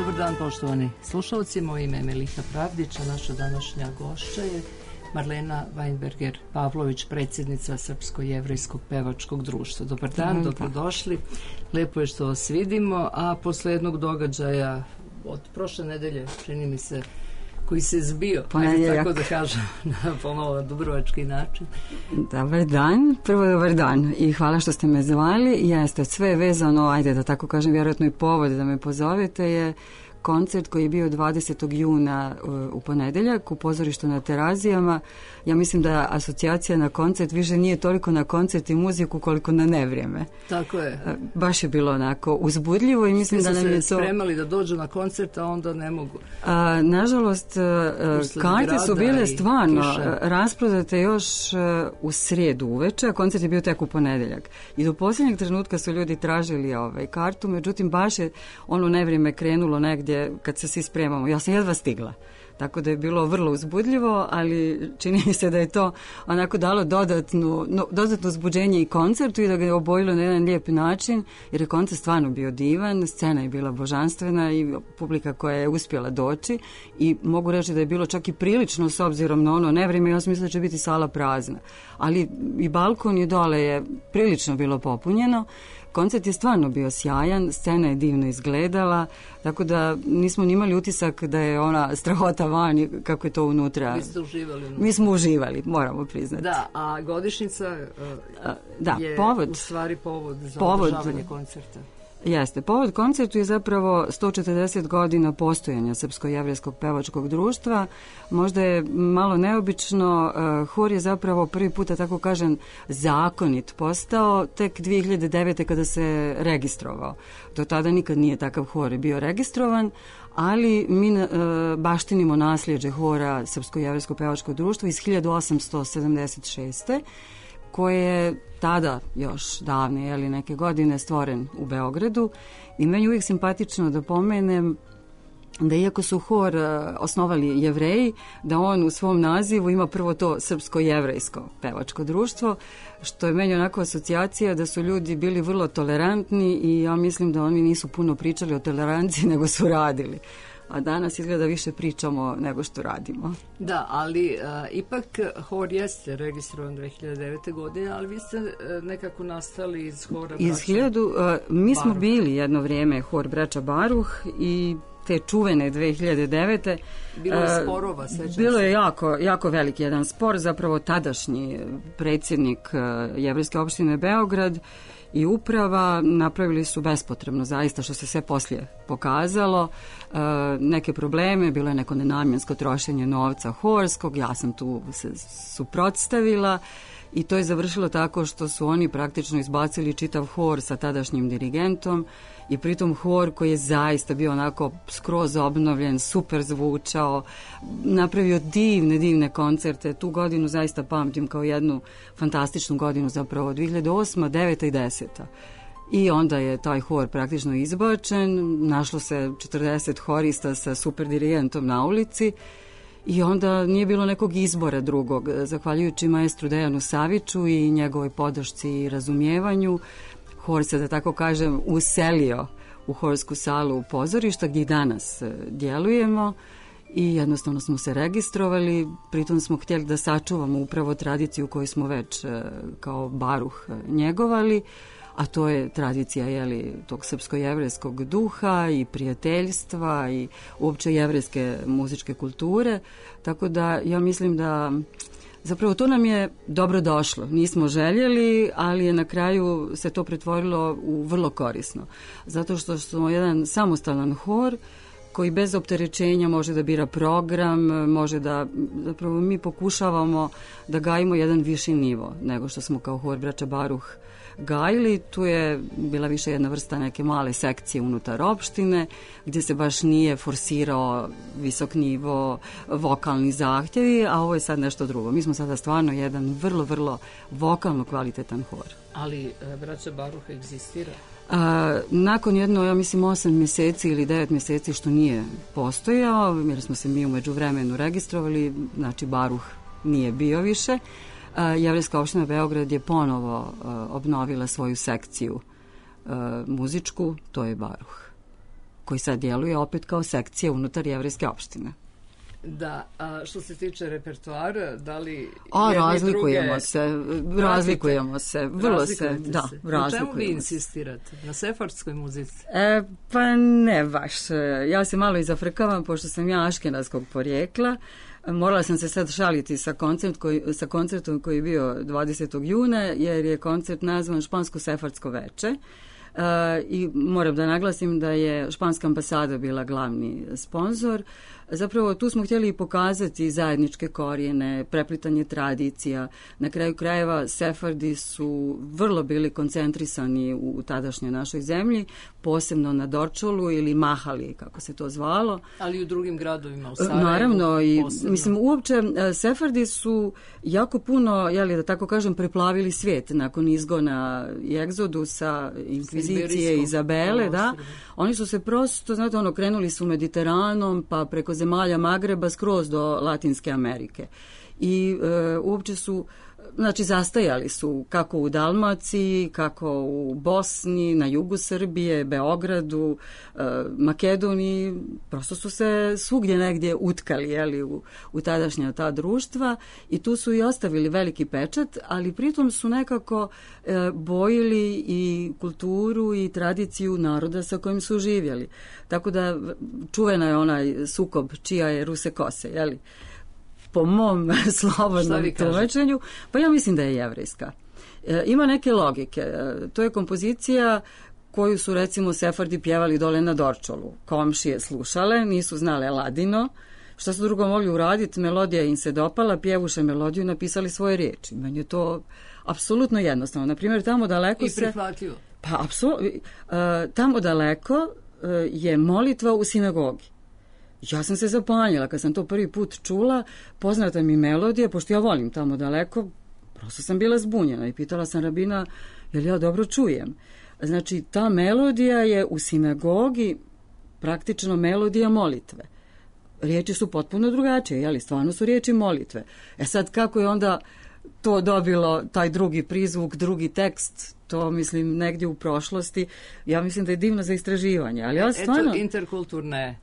Dobar dan, poštovani slušalci. Moje ime je Melita Pravdić, a naša današnja gošća je Marlena Weinberger-Pavlović, predsjednica Srpsko-jevrejskog pevačkog društva. Dobar dan, dobrodošli. Lepo je što vas vidimo, a posle jednog događaja od prošle nedelje, čini mi se, koji se zbio, tako da kažem, pomalo na dubrovački način. Dobar dan, prvo dobar dan i hvala što ste me zvali. Jeste, sve je vezano, ajde da tako kažem, vjerojatno i povod da me pozovete je koncert koji je bio 20. juna u ponedeljak u pozorištu na Terazijama. Ja mislim da asocijacija na koncert više nije toliko na koncert i muziku koliko na nevrijeme. Tako je. Baš je bilo onako uzbudljivo i mislim da nam je to... Svi su se spremali da dođu na koncert, a onda ne mogu. Nažalost, karte su bile stvarno rasprodate još u srijedu uveče, a koncert je bio tek u ponedeljak. I do posljednjeg trenutka su ljudi tražili kartu, međutim baš je ono nevrijeme krenulo negdje kad se svi spremamo. Ja sam jedva stigla. Tako da je bilo vrlo uzbudljivo, ali čini mi se da je to onako dalo dodatno uzbuđenje i koncertu i da ga je obojilo na jedan lijep način, jer je koncert stvarno bio divan, scena je bila božanstvena i publika koja je uspjela doći i mogu reći da je bilo čak i prilično s obzirom na ono nevrijeme, ja sam mislila da će biti sala prazna. Ali i balkon i dole je prilično bilo popunjeno. Koncert je stvarno bio sjajan, scena je divno izgledala, tako da nismo ni imali utisak da je ona strahota vani kako je to unutra. Vi ste uživali unutra. Mi smo uživali, moramo priznati. Da, a godišnjica je u stvari povod za održavanje koncerta. Jeste, povod koncertu je zapravo 140 godina postojanja Srpsko-jevrejskog pevačkog društva. Možda je malo neobično, hor je zapravo prvi puta, tako kažem, zakonit postao tek 2009. kada se registrovao. Do tada nikad nije takav hor bio registrovan, ali mi baštinimo nasljeđe hora Srpsko-jevrejskog pevačkog društva iz 1876. koje je tada još davne, neke godine stvoren u Beogradu i meni uvijek simpatično da pomenem da iako su hor osnovali Jevreji, da on u svom nazivu ima prvo to Srpsko-jevrejsko pevačko društvo, što je meni onako asocijacija da su ljudi bili vrlo tolerantni i ja mislim da oni nisu puno pričali o toleranciji nego su radili. A danas izgleda više pričamo nego što radimo. Da, ali ipak hor jeste registrovan 2009. godine, ali vi ste nekako nastali iz hora mi smo bili jedno vrijeme hor Braća Baruh i te čuvene 2009. Bilo je sporova, sećam se. Bilo je jako veliki jedan spor, zapravo tadašnji predsjednik Jevrejske opštine Beograd i uprava napravili su bespotrebno, zaista, što se sve poslije pokazalo, neke probleme, bilo je neko nenamjensko trošenje novca horskog, ja sam tu se suprotstavila i to je završilo tako što su oni praktično izbacili čitav hor sa tadašnjim dirigentom i pritom hor koji je zaista bio onako skroz obnovljen, super zvučao, napravio divne koncerte. Tu godinu zaista pamtim kao jednu fantastičnu godinu, zapravo 2008, 9 i 10. I onda je taj hor praktično izbačen, našlo se 40 horista sa super dirigentom na ulici i onda nije bilo nekog izbora drugog. Zahvaljujući maestru Dejanu Saviću i njegovoj podršci i razumijevanju, hor se, da tako kažem, uselio u horsku salu u pozorišta gdje i danas djelujemo i jednostavno smo se registrovali, pritom smo htjeli da sačuvamo upravo tradiciju koju smo već kao Baruh njegovali, a to je tradicija tog srpsko-jevrejskog duha i prijateljstva i uopće jevrejske muzičke kulture, tako da ja mislim da zapravo to nam je dobro došlo. Nismo željeli, ali je na kraju se to pretvorilo u vrlo korisno. Zato što smo jedan samostalan hor koji bez opterećenja može da bira program, može da, zapravo mi pokušavamo da gajimo jedan viši nivo nego što smo kao hor Braća Baruh gajili. Tu je bila više jedna vrsta neke male sekcije unutar opštine gdje se baš nije forsirao visok nivo, vokalni zahtjevi, a ovo je sad nešto drugo. Mi smo sada stvarno jedan vrlo vokalno kvalitetan hor. Ali Braća Baruh egzistira? Nakon jedno, ja mislim, 8 mjeseci ili 9 mjeseci što nije postojao, jer smo se mi u međuvremenu registrovali, znači Baruh nije bio više, Jevrejska opština Beograd je ponovo obnovila svoju sekciju muzičku, to je Baruh. koji sad djeluje opet kao sekcija unutar jevrejske opštine. Da, a što se tiče repertoara, da li razlikujemo se, vrlo se, da, razlikujemo. U čemu vi insistirate? Na sefardskoj muzici? Pa ne baš. Ja se malo izafrkavam, pošto sam ja aškenazskog porijekla. Morala sam se sad šaliti sa koncertom koji je bio 20. juna, jer je koncert nazvan Špansko-sefardsko veče. I moram da naglasim da je španska ambasada bila glavni sponzor. Zapravo tu smo htjeli pokazati zajedničke korijene, preplitanje tradicija. Na kraju krajeva Sefardi su vrlo bili koncentrisani u tadašnjoj našoj zemlji, posebno na Dorčolu ili Mahali, kako se to zvalo. Ali i u drugim gradovima, u Sarajevu. Naravno, i mislim, uopće Sefardi su jako puno, da tako kažem, preplavili svijet nakon izgona i egzodusa, inkvizicije, Izabele, da. Oni su se prosto, znate, krenuli su Mediteranom, pa preko zemalja Magreba skroz do Latinske Amerike. I uopće su, znači, zastajali su kako u Dalmaciji, kako u Bosni, na jugu Srbije, Beogradu, Makedoniji, prosto su se svugdje negdje utkali u tadašnja ta društva i tu su i ostavili veliki pečat, ali pritom su nekako bojili i kulturu i tradiciju naroda sa kojim su živjeli. Tako da čuvena je onaj sukob čija je ruse kose, jeli? Po mom slobodnom tumačenju, pa ja mislim da je jevrejska. Ima neke logike. To je kompozicija koju su, recimo, Sefardi pjevali dole na Dorčolu. Komšije slušale, nisu znale ladino. Šta su drugo mogli uraditi? Melodija im se dopala, pjevuše melodiju, napisali svoje riječi. Meni je to apsolutno jednostavno. Naprimjer, tamo daleko i prihvatljivo. Pa, apsolutno. Tamo daleko je molitva u sinagogi. Ja sam se zapanjila kad sam to prvi put čula, poznata mi melodija, pošto ja volim tamo daleko, prosto sam bila zbunjena i pitala sam rabina, jel ja dobro čujem? Znači, ta melodija je u sinagogi praktično melodija molitve. Riječi su potpuno drugačije, stvarno su riječi molitve. Sad, kako je onda to dobilo taj drugi prizvuk, drugi tekst, to mislim negdje u prošlosti, ja mislim da je divno za istraživanje. Ali ja stvarno... Eto, interkulturne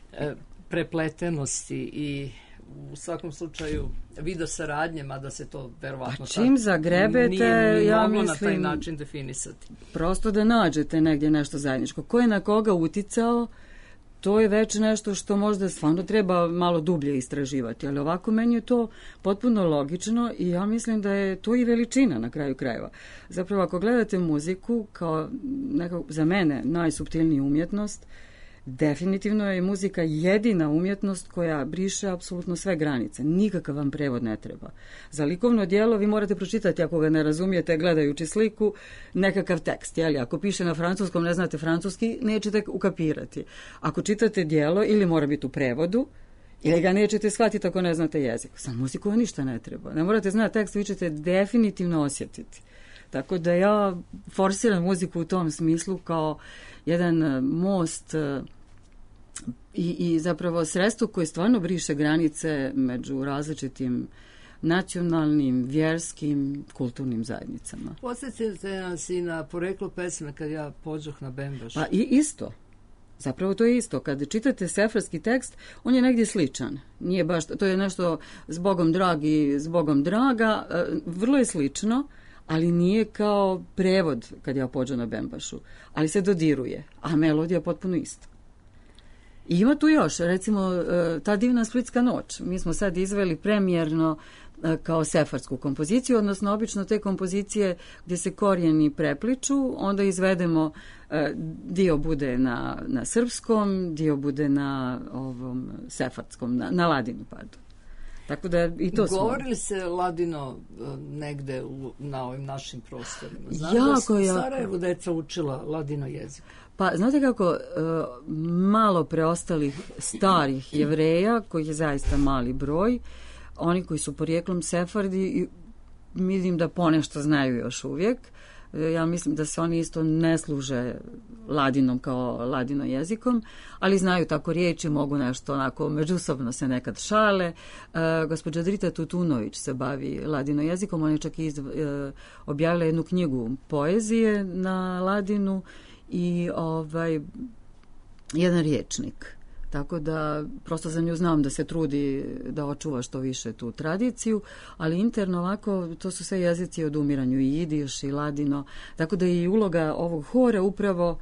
prepletenosti i u svakom slučaju video saradnje, mada se to verovatno čim zagrebete, nije ja moglo mislim, na taj način definisati. Prosto da nađete negdje nešto zajedničko. Ko je na koga uticao, to je već nešto što možda stvarno treba malo dublje istraživati, ali ovako meni je to potpuno logično i ja mislim da je to i veličina na kraju krajeva. Zapravo, ako gledate muziku kao za mene najsuptilnija umjetnost, definitivno je muzika jedina umjetnost koja briše apsolutno sve granice. Nikakav vam prevod ne treba. Za likovno djelo vi morate pročitati, ako ga ne razumijete gledajući sliku, nekakav tekst. Ako piše na francuskom, ne znate francuski, nećete ukapirati. Ako čitate djelo, ili mora biti u prevodu, ili ga nećete shvatiti ako ne znate jezik. Sa muzikom ništa ne treba. Ne morate znati tekst, vi ćete definitivno osjetiti. Tako da ja forsiram muziku u tom smislu kao jedan most i zapravo sredstvo koje stvarno briše granice među različitim nacionalnim, vjerskim, kulturnim zajednicama. Podsjetite nas i na poreklo pesme kad ja pođoh na Bembaš. Pa i isto. Zapravo to je isto. Kad čitate sefardski tekst, on je negdje sličan. Nije baš, to je nešto s Bogom dragi, s Bogom draga. Vrlo je slično, ali nije kao prevod kad ja pođem na Bembašu. Ali se dodiruje, a melodija je potpuno ista. I ima tu još, recimo, ta divna Splitska noć. Mi smo sad izveli premijerno kao sefardsku kompoziciju, odnosno obično te kompozicije gdje se korijeni prepliču, onda izvedemo, dio bude na srpskom, dio bude na ovom sefardskom, na ladinu, pardon. Tako da i to smo. Govorili se ladino negde na ovim našim prostorima? Znam jako, da su u Sarajevu deca učila ladino jezik. Pa znate kako, malo preostalih starih Jevreja, kojih je zaista mali broj, oni koji su porijeklom Sefardi, mislim da ponešto znaju još uvijek. Ja mislim da se oni isto ne služe ladinom kao ladino jezikom, ali znaju tako riječi, mogu nešto onako međusobno se nekad šale. Gospođa Drita Tutunović se bavi ladino jezikom, ona je čak i objavila jednu knjigu poezije na ladinu i jedan riječnik. Tako da prosto za nju znam da se trudi da očuva što više tu tradiciju, ali interno ovako to su sve jezici od umiranju, i jidiš i ladino, tako da je i uloga ovog hora upravo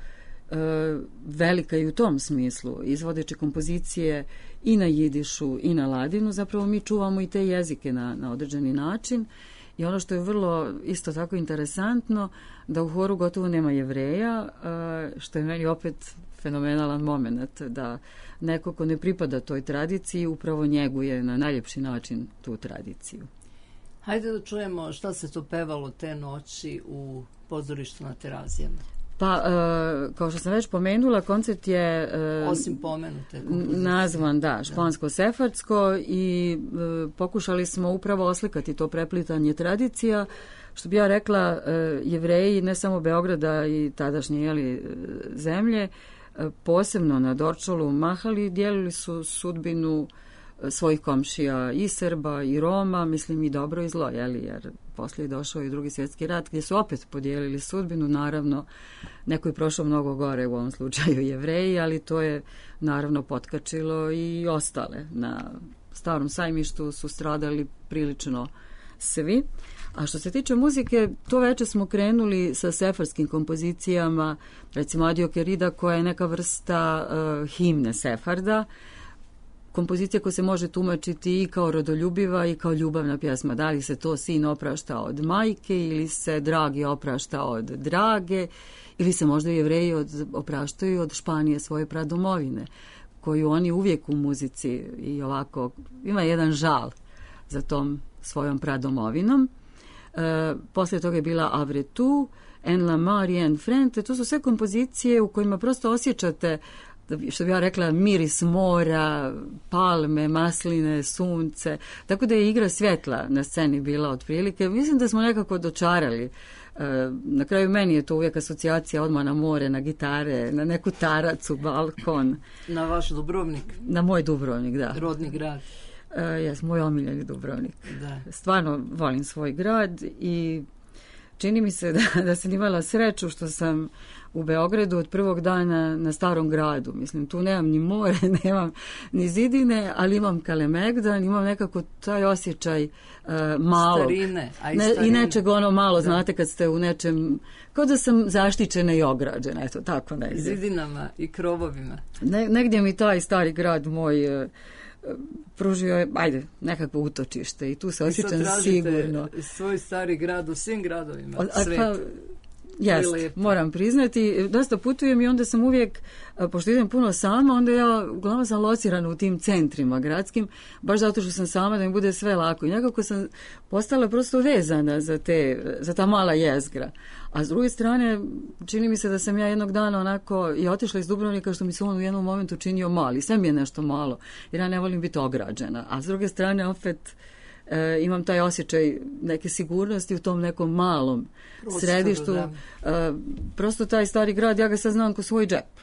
velika i u tom smislu, izvodeći kompozicije i na jidišu i na ladinu, zapravo mi čuvamo i te jezike na određeni način. I ono što je vrlo isto tako interesantno, da u horu gotovo nema Jevreja, što je meni opet fenomenalan moment, da neko ko ne pripada toj tradiciji upravo njeguje na najljepši način tu tradiciju. Hajde da čujemo šta se to pevalo te noći u pozorištu na Terazijama. Pa, kao što sam već pomenula, koncert je osim pomenute kompozicije nazvan, špansko-sefardsko, i pokušali smo upravo oslikati to preplitanje tradicija. Što bi ja rekla, Jevreji ne samo Beograda i tadašnje zemlje, posebno na Dorčolu mahali, dijelili su sudbinu svojih komšija i Srba i Roma, mislim i dobro i zlo, jer poslije je došao i Drugi svjetski rat gdje su opet podijelili sudbinu, naravno neko je prošao mnogo gore, u ovom slučaju Jevreji, ali to je naravno potkačilo i ostale. Na Starom sajmištu su stradali prilično svi. A što se tiče muzike, to veče smo krenuli sa sefarskim kompozicijama, recimo Adio Kerida, koja je neka vrsta himne Sefarda, kompozicija koja se može tumačiti i kao rodoljubiva i kao ljubavna pjesma. Da li se to sin oprašta od majke, ili se dragi oprašta od drage, ili se možda Jevreji opraštaju od Španije, svoje pradomovine, koju oni uvijek u muzici i ovako, ima jedan žal za tom svojom pradomovinom. Poslije toga je bila Avre tu, En la Mar i En Frente. To su sve kompozicije u kojima prosto osjećate, što bi ja rekla, miris mora, palme, masline, sunce. Tako da je igra svjetla na sceni bila otprilike. Mislim da smo nekako dočarali. Na kraju meni je to uvijek asocijacija odmah na more, na gitare, na neku taracu, balkon. Na vaš Dubrovnik? Na moj Dubrovnik, da. Rodni grad? Moj omiljeni Dubrovnik. Da. Stvarno volim svoj grad i čini mi se da sam imala sreću što sam u Beogradu od prvog dana na Starom gradu. Mislim, tu nemam ni more, nemam ni zidine, ali imam Kalemegdan, imam nekako taj osjećaj malog. Starine, i nečeg ono malo, da. Znate, kad ste u nečem, kao da sam zaštićena i ograđena, eto, tako negdje. Zidinama i krovovima. Negdje mi taj Stari grad moj pružio je, nekakvo utočište i tu se osjećam sigurno. Svoj Stari grad u svim gradovima sveta. Jeste, moram priznati, dosta putujem i onda sam uvijek, pošto idem puno sama, onda ja uglavnom sam locirana u tim centrima gradskim, baš zato što sam sama, da mi bude sve lako. I nekako sam postala prosto vezana za ta mala jezgra. A s druge strane, čini mi se da sam ja jednog dana onako i otišla iz Dubrovnika, što mi se on u jednom momentu činio mali. Sve mi je nešto malo, jer ja ne volim biti ograđena. A s druge strane, opet imam taj osjećaj neke sigurnosti u tom nekom malom središtu. Prosto taj Stari grad, ja ga sad znam ko svoj džep.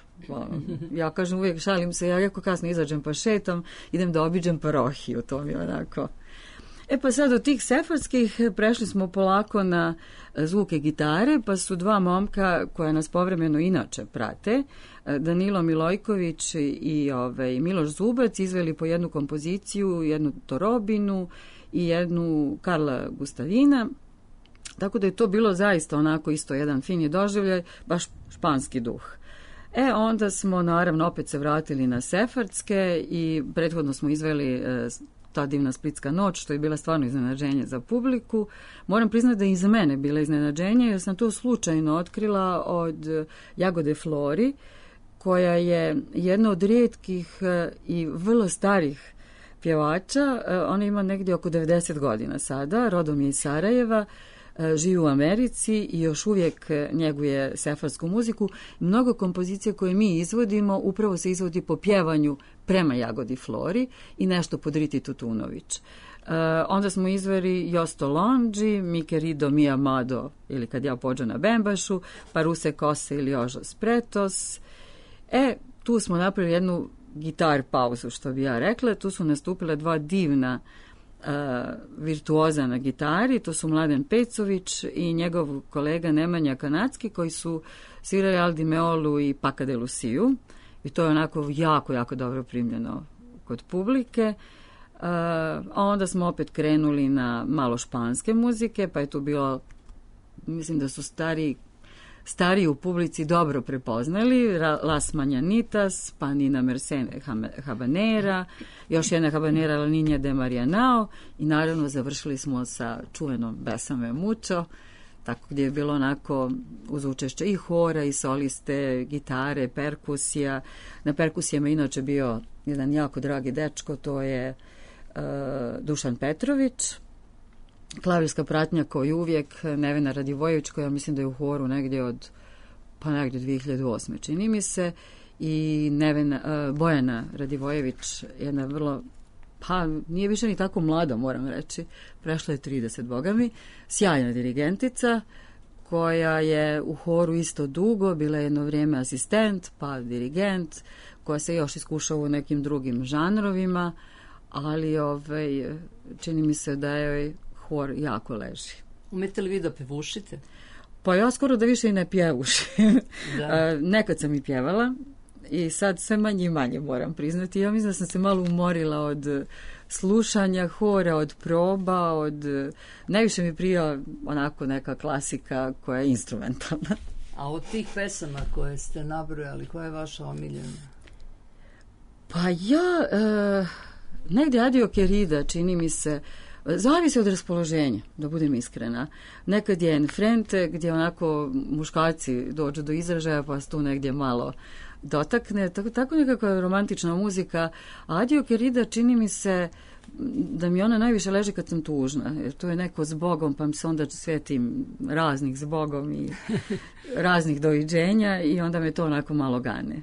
Ja kažem uvijek, šalim se, ja jako kasno izađem pa šetam, idem da obiđem parohiju, to mi je onako. Pa sad od tih sefardskih prešli smo polako na zvuke gitare, pa su dva momka koja nas povremeno inače prate, Danilo Milojković i Miloš Zubac, izveli po jednu kompoziciju, jednu Torobinu i jednu Karla Gustavina, tako da je to bilo zaista onako isto jedan fini doživljaj, baš španski duh. Onda smo naravno opet se vratili na sefardske i prethodno smo izveli Ta divna splitska noć, što je bila stvarno iznenađenje za publiku. Moram priznati da i za mene bila iznenađenje, jer sam to slučajno otkrila od Jagode Flori, koja je jedna od rijetkih i vrlo starih pjevača. Ona ima negdje oko 90 godina sada, rodom je iz Sarajeva, živi u Americi i još uvijek njeguje sefarsku muziku. Mnogo kompozicija koje mi izvodimo upravo se izvodi po pjevanju prema Jagodi Flori i nešto pod Riti Tutunović. Onda smo izveli Josto Lonđi, Mi querido mi amado, ili Kad ja pođem na bembašu, Paruse kose ili Ožos pretos. Tu smo napravili jednu gitar pauzu, što bi ja rekla. Tu su nastupile dva divna virtuoza na gitari, to su Mladen Pecović i njegov kolega Nemanja Kanacki, koji su svirali Aldi Meolu i Paca de Luciju. i to je onako jako, jako dobro primljeno kod publike. A onda smo opet krenuli na malo španske muzike, pa je tu bilo, mislim da su stariji u publici dobro prepoznali Las Mañanitas, pa Nina Mercedes Habanera, još jedna Habanera La Niña de Marianao i naravno završili smo sa čuvenom Besame Mucho, tako gdje je bilo onako uz učešće i hora i soliste, gitare, perkusija. Na perkusijama inače bio jedan jako dragi dečko, to je Dušan Petrović, klavirska pratnja kao i uvijek Nevena Radivojević, koja mislim da je u horu negdje od 2008. čini mi se, i Bojana Radivojević, jedna vrlo, pa nije više ni tako mlada, moram reći, prešla je 30, bogami, sjajna dirigentica, koja je u horu isto dugo, bila je jedno vrijeme asistent, pa dirigent, koja se još iskušava u nekim drugim žanrovima, ali čini mi se da joj hor jako leži. Umete li vi da pevušite? Pa ja skoro da više i ne pjevušim. Nekad sam i pjevala i sad sve manje i manje moram priznati. Ja mislim da sam se malo umorila od slušanja hora, od proba, najviše mi prija onako neka klasika koja je instrumentalna. A od tih pesama koje ste nabrojali, koja je vaša omiljena? Pa ja, negdje Adio Querida, čini mi se, zavisi od raspoloženja, da budem iskrena. Nekad je Enfrente, gdje onako muškarci dođu do izražaja, pa se tu negdje malo dotakne. Tako nekakva romantična muzika. Adio Querida, čini mi se da mi ona najviše leži kad sam tužna. Jer to je neko s Bogom, pa mi se onda svetim raznih s Bogom i raznih doviđenja i onda me to onako malo gane.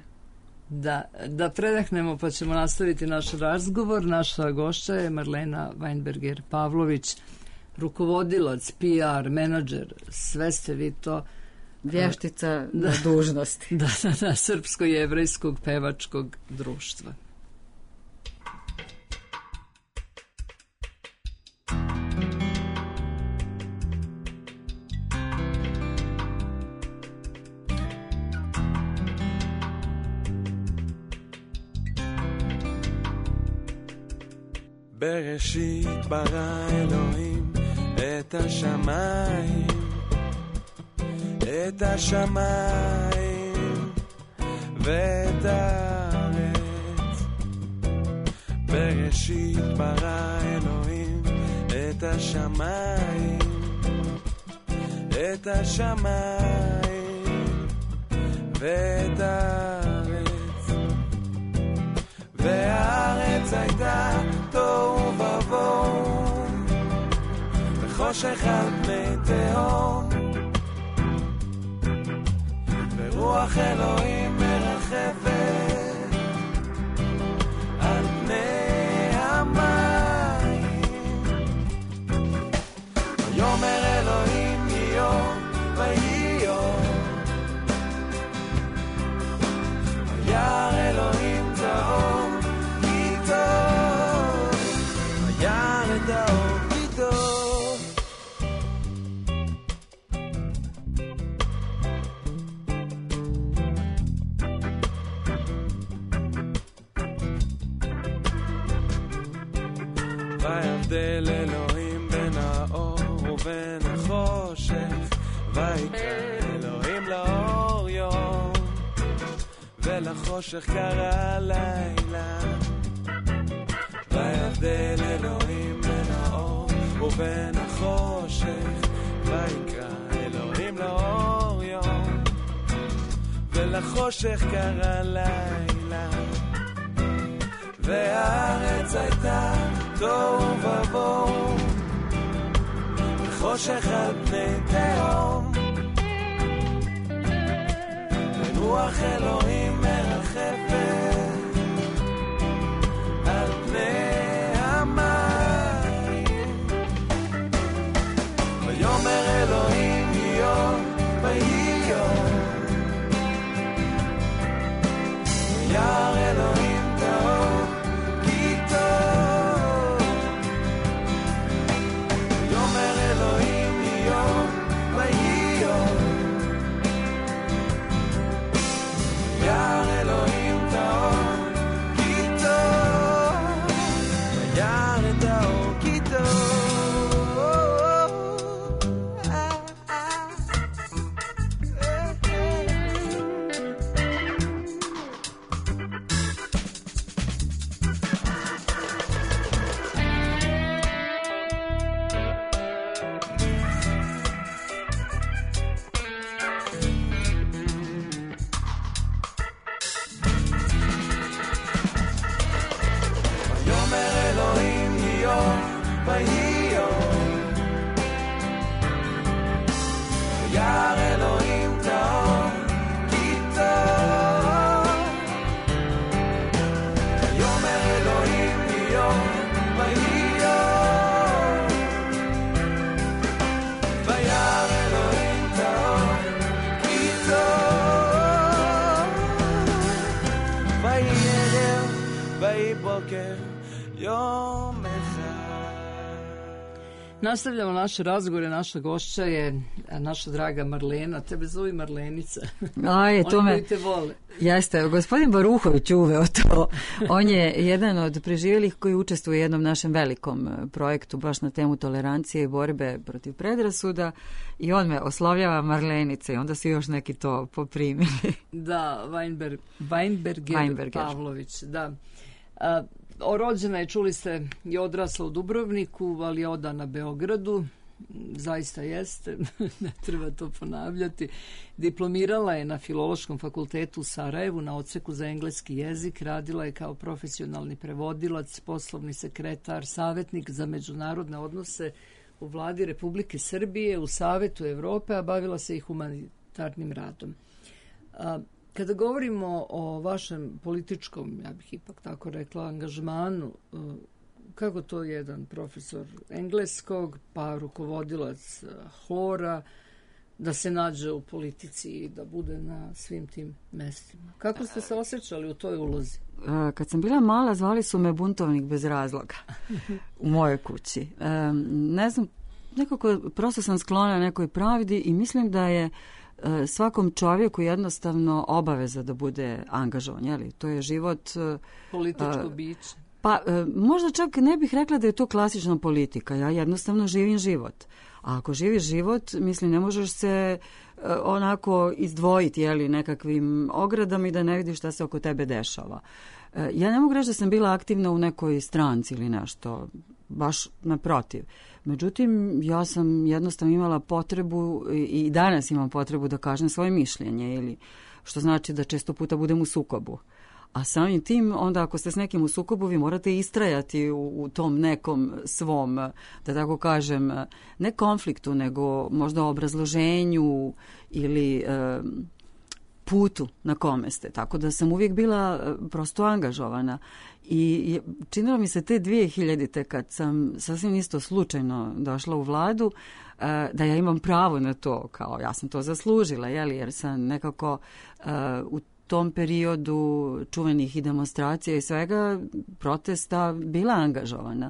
Da predahnemo, pa ćemo nastaviti naš razgovor. Naša gošća je Marlena Weinberger Pavlović, rukovodilac, PR, menadžer, sve ste vi to. Vještica na dužnosti. Da, Srpsko-jevrejskog pevačkog društva. בראשית ברא אלוהים את השמיים, את השמיים ואת הארץ. בראשית ברא אלוהים את השמיים, את השמיים ואת הארץ. והארץ הייתה תוהו ובוהו וחושך על פני תהום, ורוח אלוהים מרחפת על פני המים. ויאמר אלוהים יום ויהי יום, וירא אלוהים תהום כי טוב, וירא את האור כי טוב. ויבדל אלוהים בין האור ובין החושך, ויקרא אלוהים לאור יום ולחושך קרא לילה. ויבדל אלוהים בין האור ובין החושך, ויקרא אלוהים לאור יום ולחושך קרא לילה. והארץ הייתה תוהו ובוהו וחושך על פני תהום, ורוח אלוהים מרחפת על פני המים. ויאמר אלוהים יום ויהי יום, וירא אלוהים תהום כי טוב. ויאמר אלוהים יום ויהי יום, יום אחד. Nastavljamo naše razgovore, naša gošća je naša draga Marlena, tebe zove Marlenica. Aj, to Oni me... koji te vole. Jeste, gospodin Baruhović uveo to. On je jedan od preživjelih koji učestvuje u jednom našem velikom projektu baš na temu tolerancije i borbe protiv predrasuda i on me oslovljava Marlenice i onda su još neki to poprimili. Da, Weinberger Pavlović, da. Rođena je, čuli ste, i odrasla u Dubrovniku, ali je odana Beogradu. Zaista jeste, ne treba to ponavljati. Diplomirala je na Filološkom fakultetu u Sarajevu na odseku za engleski jezik. Radila je kao profesionalni prevodilac, poslovni sekretar, savjetnik za međunarodne odnose u vladi Republike Srbije, u Savetu Evrope, a bavila se i humanitarnim radom. Kada govorimo o vašem političkom, ja bih ipak tako rekla, angažmanu, kako to jedan profesor engleskog, pa rukovodilac hora, da se nađe u politici i da bude na svim tim mestima? Kako ste se osjećali u toj ulozi? Kad sam bila mala, zvali su me buntovnik bez razloga u mojoj kući. Ne znam, nekako prosto sam sklona nekoj pravdi i mislim da je svakom čovjeku jednostavno obaveza da bude angažovan, jeli? To je život... Političko biće. Pa možda čak ne bih rekla da je to klasična politika, ja jednostavno živim život. A ako živiš život, mislim, ne možeš se onako izdvojiti, jeli, nekakvim ogradama i da ne vidiš šta se oko tebe dešava. Ja ne mogu reći da sam bila aktivna u nekoj stranci ili nešto, baš naprotiv. Međutim, ja sam jednostavno imala potrebu i danas imam potrebu da kažem svoje mišljenje, ili što znači da često puta budem u sukobu. A samim tim, onda ako ste s nekim u sukobu, vi morate istrajati u tom nekom svom, da tako kažem, ne konfliktu, nego možda obrazloženju ili putu na kome ste. Tako da sam uvijek bila prosto angažovana. I činilo mi se te 2000-te kad sam sasvim isto slučajno došla u vladu, da ja imam pravo na to, kao ja sam to zaslužila, jer sam nekako u tom periodu čuvenih i demonstracija i svega protesta bila angažovana.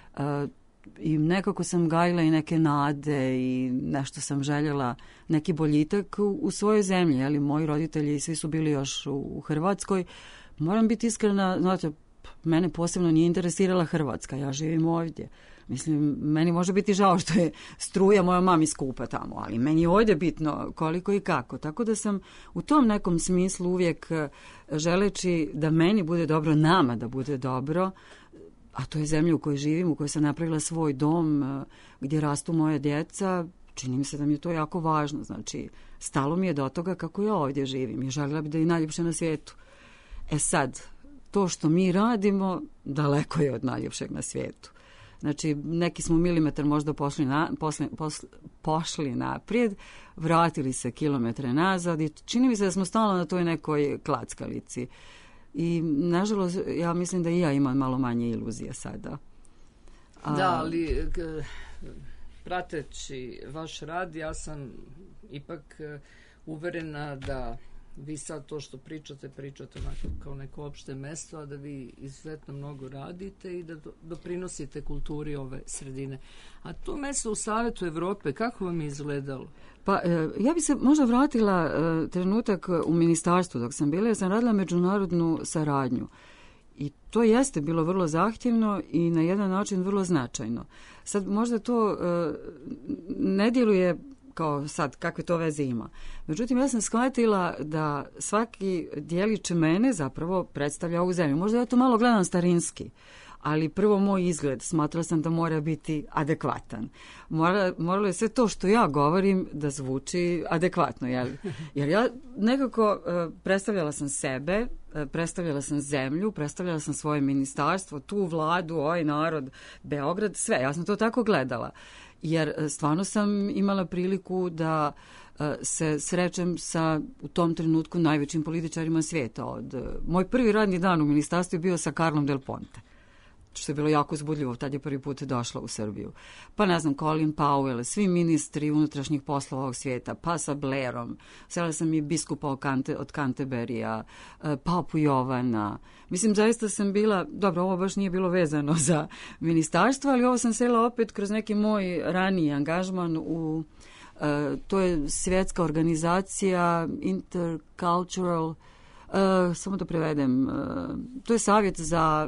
I nekako sam gajila i neke nade i nešto sam željela, neki boljitak u svojoj zemlji. Jeli, moji roditelji svi su bili još u Hrvatskoj. Moram biti iskrena, znate, mene posebno nije interesirala Hrvatska, ja živim ovdje. Mislim, meni može biti žao što je struja moja mami skupa tamo, ali meni je ovdje bitno koliko i kako. Tako da sam u tom nekom smislu uvijek želeći da meni bude dobro, nama da bude dobro, a to je zemlja u kojoj živim, u kojoj sam napravila svoj dom, gdje rastu moje djeca, čini mi se da mi je to jako važno. Znači, stalo mi je do toga kako ja ovdje živim i željela bi da je najljepše na svijetu. E sad, to što mi radimo daleko je od najljepšeg na svijetu. Znači, neki smo milimetar možda pošli naprijed, vratili se kilometre nazad i čini mi se da smo stalno na toj nekoj klackalici. I, nažalost, ja mislim da i ja imam malo manje iluzije sada. Da, ali prateći vaš rad, ja sam ipak uverena da vi sad to što pričate onako kao neko opšte mesto, a da vi izuzetno mnogo radite i da doprinosite kulturi ove sredine. A to mesto u Savetu Evrope, kako vam je izgledalo? Pa ja bi se možda vratila trenutak u ministarstvu dok sam bila, jer sam radila međunarodnu saradnju. I to jeste bilo vrlo zahtjevno i na jedan način vrlo značajno. Sad možda to ne djeluje kao sad, kakve to veze ima. Međutim, ja sam shvatila da svaki dijelić mene zapravo predstavlja ovu zemlju. Možda ja to malo gledam starinski, ali prvo moj izgled, smatrala sam da mora biti adekvatan. Moralo je sve to što ja govorim da zvuči adekvatno, jel? Jer ja nekako predstavljala sam sebe, predstavljala sam zemlju, predstavljala sam svoje ministarstvo, tu vladu, ovaj narod, Beograd, sve. Ja sam to tako gledala. Jer stvarno sam imala priliku da se srećem sa u tom trenutku najvećim političarima svijeta. Moj prvi radni dan u ministarstvu je bio sa Carlom Del Ponte. što je bilo jako uzbudljivo, tad je prvi put došla u Srbiju. Pa ne znam, Colin Powell, svi ministri unutrašnjih poslova ovog svijeta, pa sa Blairom, sela sam i biskupa od Canterburyja, papu Jovana. Mislim, zaista sam bila, dobro, ovo baš nije bilo vezano za ministarstvo, ali ovo sam sela opet kroz neki moj raniji angažman u, to je svjetska organizacija Intercultural, samo da prevedem, to je savjet za,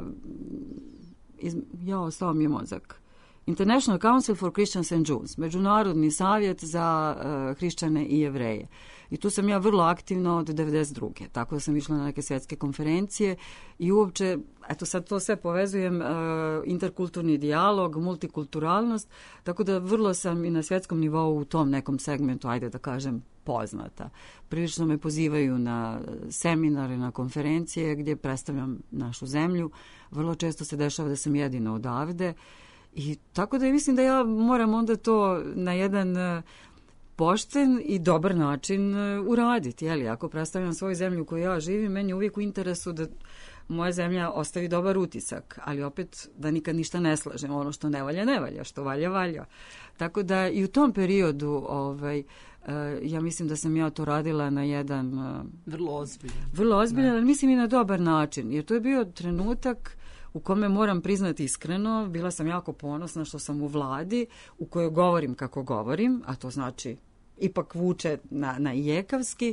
ostao mi je mozak, International Council for Christians and Jews, međunarodni savjet za hrišćane i jevreje. I tu sam ja vrlo aktivna od 92. Tako da sam išla na neke svjetske konferencije i uopće, eto sad to sve povezujem, interkulturni dijalog, multikulturalnost, tako da vrlo sam i na svjetskom nivou u tom nekom segmentu, ajde da kažem, poznata. Prilično me pozivaju na seminare, na konferencije gdje predstavljam našu zemlju. Vrlo često se dešava da sam jedina odavde. I tako da mislim da ja moram onda to na jedan pošten i dobar način uraditi. Jeli? Ako predstavljam svoju zemlju u kojoj ja živim, meni je uvijek u interesu da moja zemlja ostavi dobar utisak, ali opet da nikad ništa ne slažem. Ono što ne valja, ne valja. Što valja, valja. Tako da i u tom periodu ja mislim da sam ja to radila na jedan vrlo ozbiljan, ali mislim i na dobar način. Jer to je bio trenutak u kome moram priznati iskreno, bila sam jako ponosna što sam u vladi u kojoj govorim kako govorim, a to znači ipak vuče na ijekavski,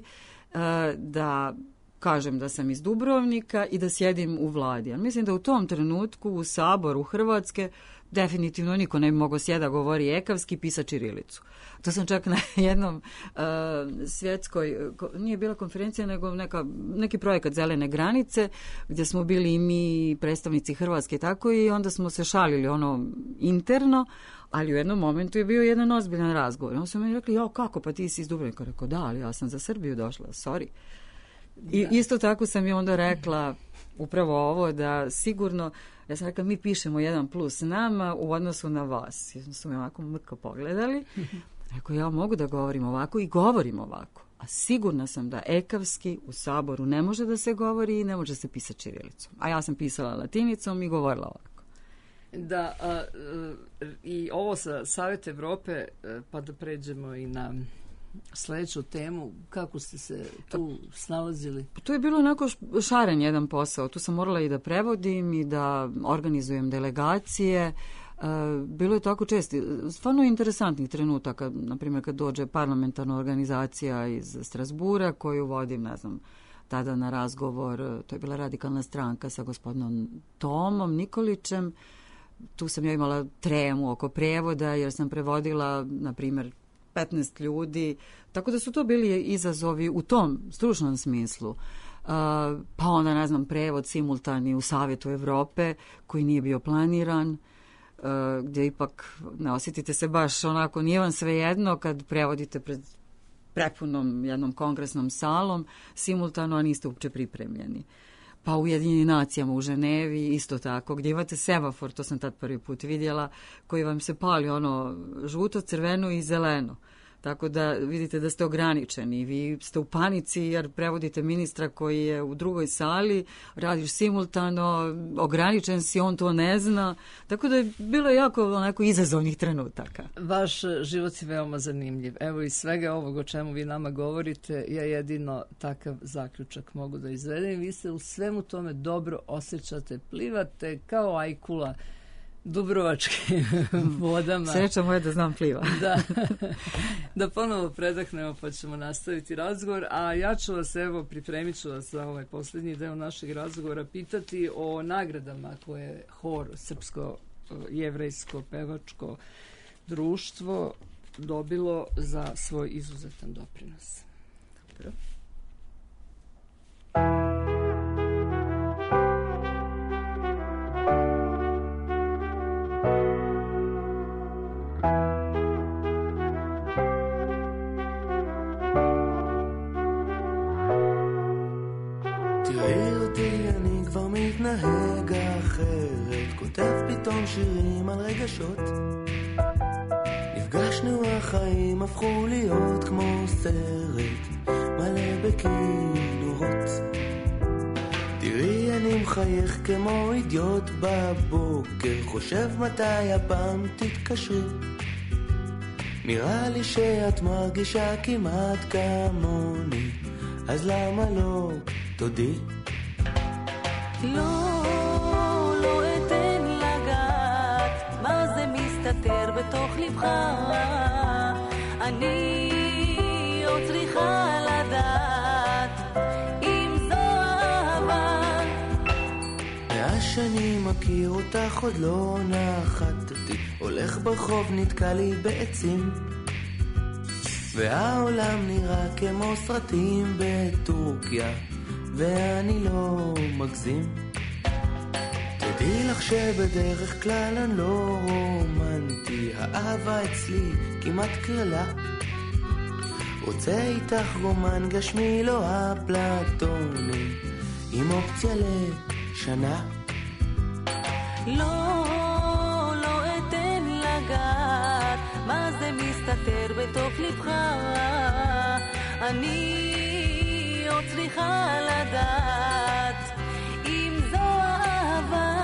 da kažem da sam iz Dubrovnika i da sjedim u vladi. Ja mislim da u tom trenutku u Saboru Hrvatske definitivno niko ne bi mogao sjeda govori ekavski, pisa ćirilicu. To sam čak na jednom svjetskoj, nije bila konferencija, nego neki projekat Zelene granice, gdje smo bili i mi predstavnici Hrvatske tako i onda smo se šalili interno, ali u jednom momentu je bio jedan ozbiljan razgovor. Onda su mi rekli, kako, pa ti si iz Dubrovnika? Rekao, da, ali ja sam za Srbiju došla, sorry. I isto tako sam je onda rekla upravo ovo da sigurno, ja sam rekla, mi pišemo 1+ nama u odnosu na vas. I su me ovako mrko pogledali. Rekao, ja mogu da govorim ovako i govorim ovako. A sigurna sam da ekavski u Saboru ne može da se govori i ne može se pisati ćirilicom. A ja sam pisala latinicom i govorila ovako. Da, i ovo sa Savjet Evrope, pa da pređemo i na sljedeću temu, kako ste se tu snalazili? To je bilo onako šaren jedan posao. Tu sam morala i da prevodim i da organizujem delegacije. Bilo je tako često. Stvarno interesantnih trenutaka, na primjer kad dođe parlamentarna organizacija iz Strasbura koju vodim, ne znam, tada na razgovor, to je bila Radikalna stranka sa gospodinom Tomom Nikolićem. Tu sam ja imala tremu oko prevoda jer sam prevodila, na primjer, 15 ljudi, tako da su to bili izazovi u tom stručnom smislu. Pa onda, ne znam, prevod simultani u Savjetu Evrope koji nije bio planiran, gdje ipak ne osjetite se baš onako, nije vam svejedno kad prevodite pred prepunom jednom kongresnom salom simultano, a niste uopće pripremljeni. Pa u Ujedinjenim nacijama u Ženevi isto tako, gdje imate semafor, to sam tad prvi put vidjela, koji vam se pali žuto, crveno i zeleno. Tako da vidite da ste ograničeni. Vi ste u panici jer prevodite ministra koji je u drugoj sali, radiš simultano, ograničen si, on to ne zna. Tako da je bilo jako izazovnih trenutaka. Vaš život je veoma zanimljiv. Evo iz svega ovog o čemu vi nama govorite, ja jedino takav zaključak mogu da izvedem. Vi se u svemu tome dobro osjećate, plivate kao ajkula dubrovačkim vodama. Sreća moja da znam pliva. Da ponovo predahnemo pa ćemo nastaviti razgovor, a ja ću vas, pripremit ću vas za ovaj posljednji deo našeg razgovora pitati o nagradama koje Hor, Srpsko jevrejsko pevačko društvo, dobilo za svoj izuzetan doprinos. Dobro. מתנהג אחרת, כותב פתאום שירים על רגשות. נפגשנו, החיים הפכו להיות כמו סרט מלא בכינורות. תראי, אני מחייך כמו אידיוט בבוקר, חושב מתי הפעם תתקשרי. נראה לי שאת מרגישה כמעט כמוני, אז למה לא תודי? לא, לא אתן לגעת, מה זה מסתתר בתוך לבך. אני עוד צריכה לדעת אם זו אהבה. שאני מכיר אותך עוד לא נחתתי, הולך ברחוב נתקע לי בעצים, והעולם נראה כמו סרטים בטורקיה, ואני לא מגזים. תדעי לך שבדרך כלל אני לא רומנטי, האהבה אצלי כמעט כללה. רוצה איתך רומן גשמי לא אפלטוני, עם אופציה לשנה. לא, לא אתן לגעת, מה זה מסתתר בתוך לבך. אני עוד צריכה לדעת אם זו אהבה.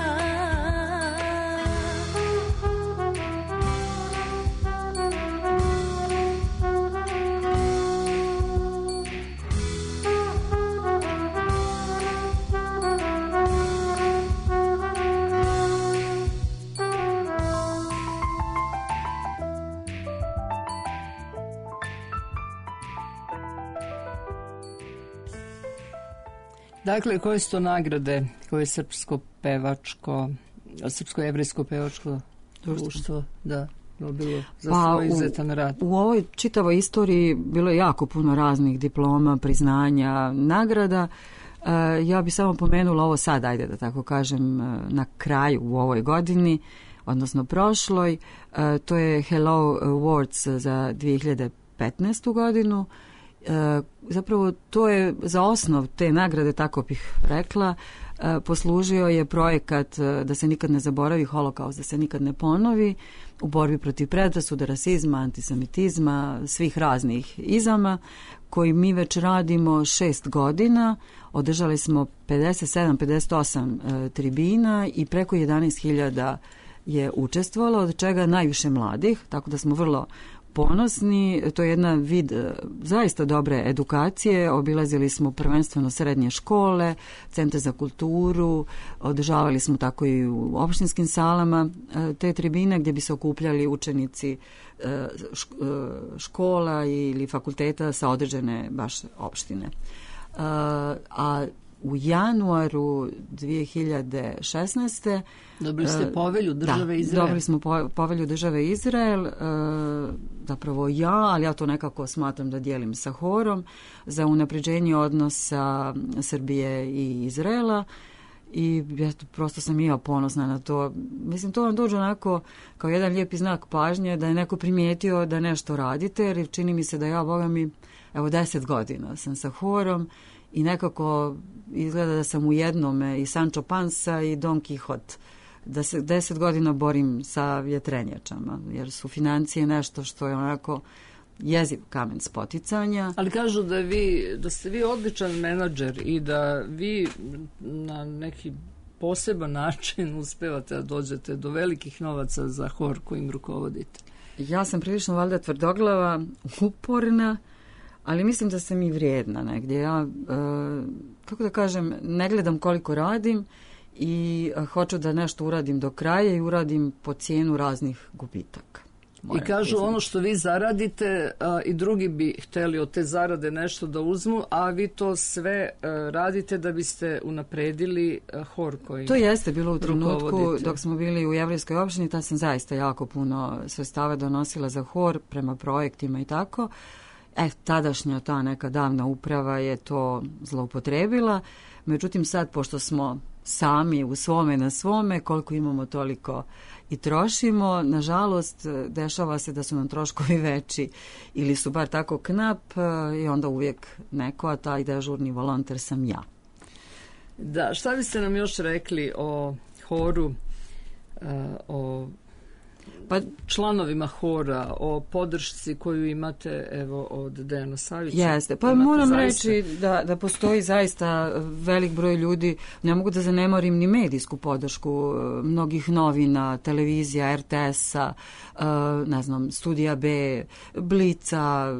Dakle, koje su to nagrade koje je srpsko-jevrejsko pevačko društvo dobilo za svoj izuzetan rad? U ovoj čitavoj istoriji bilo je jako puno raznih diploma, priznanja, nagrada. Ja bi samo pomenula ovo sad, ajde da tako kažem, na kraju u ovoj godini, odnosno prošloj. To je Hello Awards za 2015. godinu. Zapravo to je za osnov te nagrade, tako bih rekla, poslužio je projekat da se nikad ne zaboravi holokaust, da se nikad ne ponovi u borbi protiv predrasuda, rasizma, antisemitizma, svih raznih izama, koji mi već radimo 6 godina. Održali smo 57-58 tribina i preko 11.000 je učestvovalo, od čega najviše mladih, tako da smo vrlo ponosni. To je jedna vid zaista dobre edukacije. Obilazili smo prvenstveno srednje škole, centre za kulturu, održavali smo tako i u opštinskim salama te tribine gdje bi se okupljali učenici škola ili fakulteta sa određene baš opštine. A u januaru 2016. Dobili ste povelju države Izrael. Dobili smo povelju države Izrael, zapravo ali ja to nekako smatram da dijelim sa horom, za unapređenje odnosa Srbije i Izraela. I prosto sam i ja ponosna na to. Mislim, to vam dođe onako kao jedan lijepi znak pažnje da je neko primijetio da nešto radite, jer čini mi se da ja, boga mi, 10 godina sam sa horom i nekako izgleda da sam u jednome i Sancho Panza i Don Quixote. Da se 10 godina borim sa vjetrenjačama, jer su financije nešto što je onako jeziv kamen spoticanja. Ali kažu da ste vi odličan menadžer i da vi na neki poseban način uspevate da dođete do velikih novaca za hor kojim rukovodite. Ja sam prilično valjda tvrdoglava, uporna, ali mislim da sam i vrijedna negdje. Ja, kako da kažem, ne gledam koliko radim i hoću da nešto uradim do kraja i uradim po cijenu raznih gubitaka. I kažu ono što vi zaradite i drugi bi hteli od te zarade nešto da uzmu, a vi to sve radite da biste unapredili hor koji to jeste bilo u trenutku rukovodite. Dok smo bili u Jevrejskoj opštini, ta sam zaista jako puno sredstava donosila za hor prema projektima i tako. Tadašnja ta neka davna uprava je to zloupotrebila. Međutim, sad, pošto smo sami u svome na svome, koliko imamo toliko i trošimo, nažalost, dešava se da su nam troškovi veći ili su bar tako knap i onda uvijek neko, a taj dežurni volonter sam ja. Da, šta biste nam još rekli o horu, o pa članovima hora, o podršci koju imate evo od Dejana Savića. Jeste, pa moram reći da postoji zaista velik broj ljudi, ne mogu da zanemarim ni medijsku podršku mnogih novina, televizija, RTS-a, ne znam, Studija B, Blica,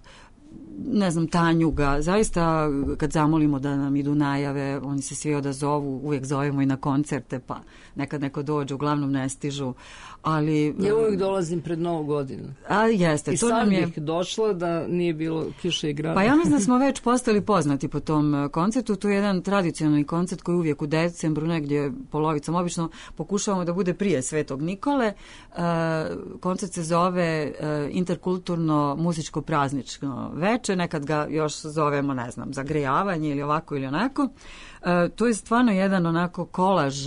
ne znam, Tanjuga, zaista kad zamolimo da nam idu najave, oni se svi odazovu, uvijek zovemo i na koncerte, pa nekad neko dođe, uglavnom ne stižu, ali... Ja uvijek dolazim pred Novu godinu. A jeste, i to sad nam je... bih došla da nije bilo kiše i grada. Pa ja mislim da smo već postali poznati po tom koncertu, to je jedan tradicionalni koncert koji uvijek u decembru, negdje polovicom, obično pokušavamo da bude prije Svetog Nikole. Koncert se zove interkulturno muzičko praznično veče, nekad ga još zovemo, ne znam, zagrejavanje ili ovako ili onako. To je stvarno jedan onako kolaž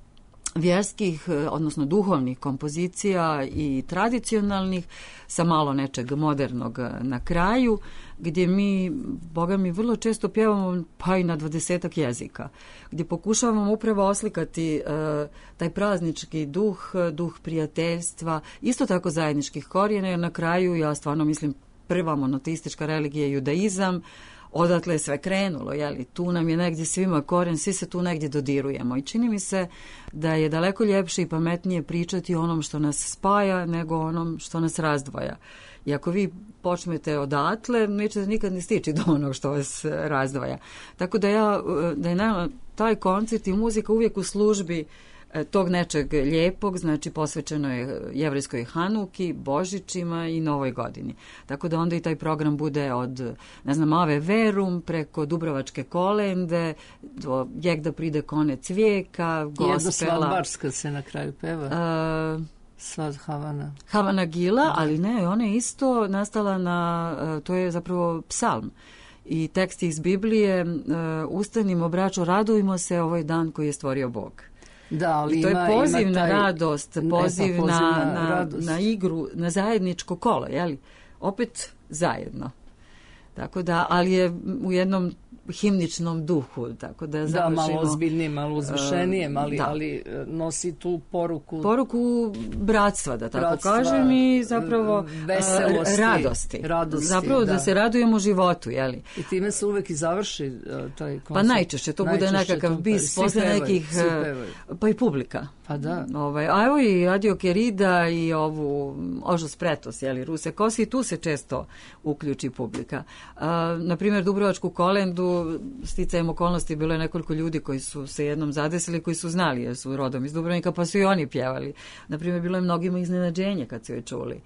vjerskih, odnosno duhovnih kompozicija i tradicionalnih sa malo nečeg modernog na kraju, gdje mi, boga mi, vrlo često pjevamo pa i na 20-ak jezika, gdje pokušavamo upravo oslikati taj praznički duh prijateljstva, isto tako zajedničkih korijena, jer na kraju ja stvarno mislim prva monoteistička religija je judaizam, odatle je sve krenulo, jeli, tu nam je negdje svima korijen, svi se tu negdje dodirujemo i čini mi se da je daleko ljepše i pametnije pričati o onom što nas spaja nego onom što nas razdvaja. I ako vi počnete odatle, nećete nikad ni stići do onog što vas razdvaja. Tako da je taj koncert i muzika uvijek u službi tog nečeg lijepog, znači posvećeno je jevrejskoj Hanuki, Božićima i Novoj godini. Tako da onda i taj program bude od, ne znam, Ave Verum preko Dubrovačke kolende, do Jek da pride konec vijeka, gospela. Jedna svadbarska se na kraju peva. Svad Havana. Havana Gila, ali ne, ona je isto nastala to je zapravo psalm. I tekst iz Biblije, ustanimo, braćo, radujmo se, ovaj dan koji je stvorio Bog. Da, ali i to je poziv na radost, poziv na igru, na zajedničko kolo, jeli? Opet zajedno. Tako da, ali je u jednom himničnom duhu, tako da završimo... Da, malo ozbiljnije, malo uzvišenije, ali nosi tu poruku... Poruku bratstva, da tako kažem, i zapravo veselosti, radosti. Zapravo da se radujemo životu, jeli? I time se uvek i završi taj koncert. Pa najčešće, to bude nekakav bis, posle nekih... Pa i publika. Pa da. A evo i Radio Kerida i ovu Ožos Pretos, jeli, Ruse Kosi, tu se često uključi publika. Naprimjer, Dubrovačku kolendu, sticajem okolnosti, bilo je nekoliko ljudi koji su se jednom zadesili, koji su znali jer su rodom iz Dubrovnika, pa su i oni pjevali. Naprimjer, bilo je mnogima iznenađenje kad su je čuli.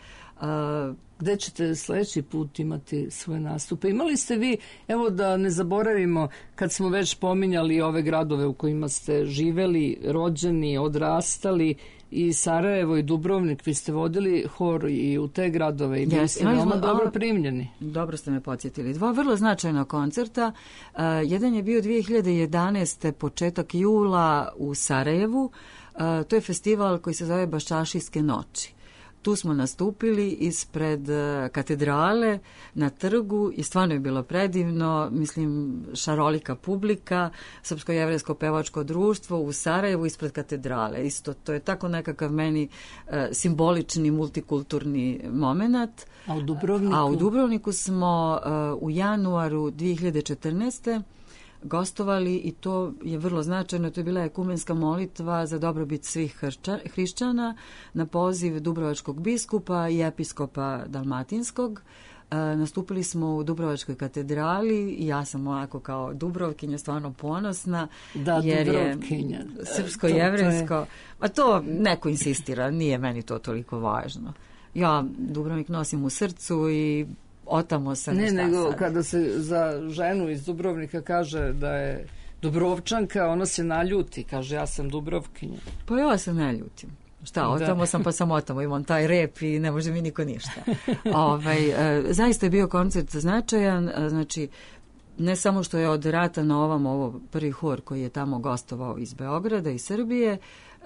Gde ćete sljedeći put imati svoje nastupe? Imali ste vi, evo da ne zaboravimo, kad smo već pominjali ove gradove u kojima ste živeli, rođeni, odrastali, i Sarajevo i Dubrovnik, vi ste vodili hor i u te gradove i bili ste veoma dobro primljeni. Dobro ste me podsjetili. 2 vrlo značajna koncerta. Jedan je bio 2011. početak jula u Sarajevu. To je festival koji se zove Baščašijske noći. Tu smo nastupili ispred katedrale na trgu i stvarno je bilo predivno, mislim, šarolika publika, Srpsko-jevrejsko pevačko društvo u Sarajevu ispred katedrale. Isto, to je tako nekakav meni simbolični, multikulturni moment. A u Dubrovniku smo u januaru 2014. gostovali i to je vrlo značajno, to je bila ekumenska molitva za dobrobit svih hrišćana na poziv Dubrovačkog biskupa i episkopa Dalmatinskog. Nastupili smo u Dubrovačkoj katedrali i ja sam ovako kao Dubrovkinja stvarno ponosna. Da, jer Dubrovkinja. Je srpsko-jevrejsko. A to neko insistira, nije meni to toliko važno. Ja Dubrovnik nosim u srcu i otamo se nego kada se za ženu iz Dubrovnika kaže da je Dubrovčanka, ona se naljuti, kaže ja sam Dubrovkinja. Pa ja se ne ljutim. Šta, otamo sam pa sam otamo, imam taj rep i ne može mi niko ništa. Zaista je bio koncert značajan, znači ne samo što je od rata na ovo prvi hor koji je tamo gostovao iz Beograda i Srbije,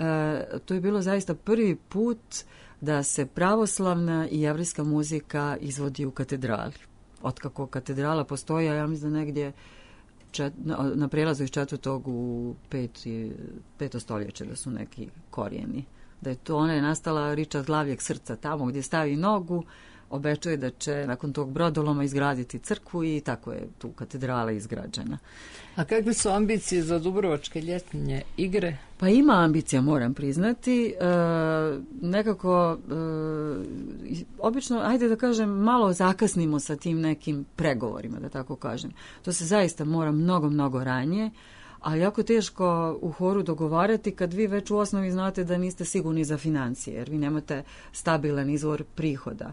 to je bilo zaista prvi put da se pravoslavna i jevrejska muzika izvodi u katedrali. Otkako katedrala postoji, ja mislim da negdje na prelazu iz 4. u 5. stoljeće da su neki korijeni da je to, ona je nastala Richard Glavljeg srca, tamo gdje stavi nogu, obećuje da će nakon tog brodoloma izgraditi crkvu i tako je tu katedrala izgrađena. A kakve su ambicije za Dubrovačke ljetne igre? Pa ima ambicija, moram priznati. Nekako, obično, ajde da kažem, malo zakasnimo sa tim nekim pregovorima, da tako kažem. To se zaista mora mnogo, mnogo ranije, ali jako teško u horu dogovarati kad vi već u osnovi znate da niste sigurni za financije, jer vi nemate stabilan izvor prihoda.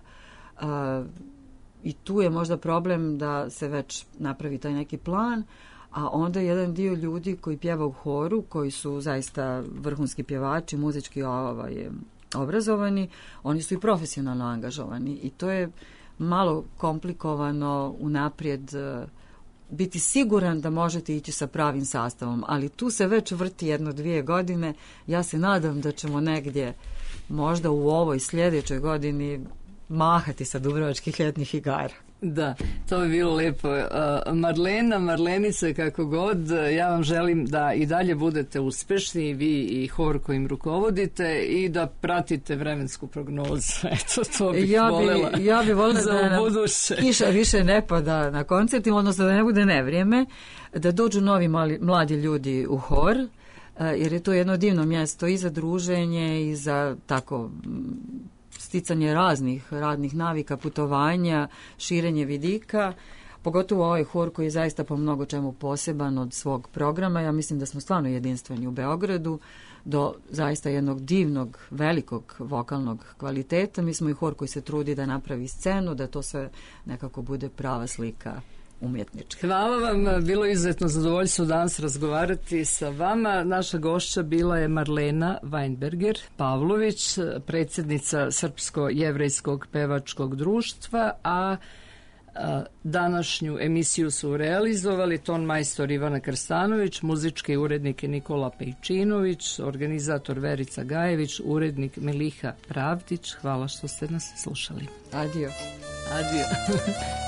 I tu je možda problem da se već napravi taj neki plan, a onda jedan dio ljudi koji pjeva u horu, koji su zaista vrhunski pjevači, muzički obrazovani, oni su i profesionalno angažovani i to je malo komplikovano unaprijed biti siguran da možete ići sa pravim sastavom, ali tu se već vrti 1-2 godine. Ja se nadam da ćemo negdje možda u ovoj sljedećoj godini mahati sa Dubrovačkih ljetnih igara. Da, to bi bilo lijepo. Marlenice, kako god, ja vam želim da i dalje budete uspješni, vi i hor kojim rukovodite, i da pratite vremensku prognozu. Eto, to bih voljela. Ja bi voljela da kiša više ne pada na koncertima, odnosno da ne bude nevrijeme, da dođu novi mladi ljudi u hor, jer je to jedno divno mjesto i za druženje i za tako sticanje raznih radnih navika, putovanja, širenje vidika, pogotovo ovaj hor koji je zaista po mnogo čemu poseban od svog programa. Ja mislim da smo stvarno jedinstveni u Beogradu do zaista jednog divnog, velikog vokalnog kvaliteta. Mi smo i hor koji se trudi da napravi scenu, da to sve nekako bude prava slika umjetnička. Hvala vam, bilo je izuzetno zadovoljstvo danas razgovarati sa vama. Naša gošća bila je Marlena Weinberger Pavlović, predsjednica Srpsko-jevrejskog pevačkog društva, a današnju emisiju su realizovali ton majstor Ivana Krstanović, muzički urednik Nikola Pejčinović, organizator Verica Gajević, urednik Miliha Pravdić. Hvala što ste nas slušali. Adio. Adio.